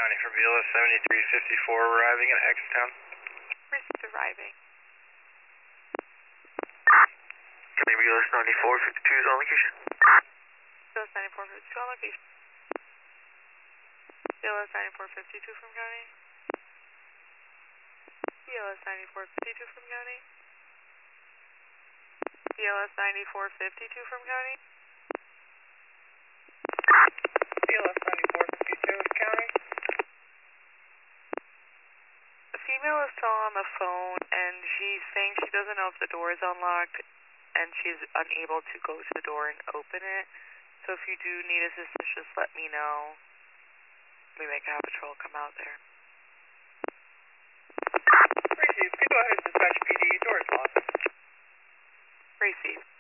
County for BLS 7354 arriving in Hextown. Received arriving. County BLS 9452 is on location. BLS 9452 on location. BLS 9452 from County. BLS 9452 from County. BLS 9452 from County. BLS 9452 is County. The female is still on the phone and she's saying she doesn't know if the door is unlocked and she's unable to go to the door and open it. So if you do need assistance, just let me know. Maybe I can have patrol come out there. Received. Go ahead, dispatch PD. Door is locked. Received.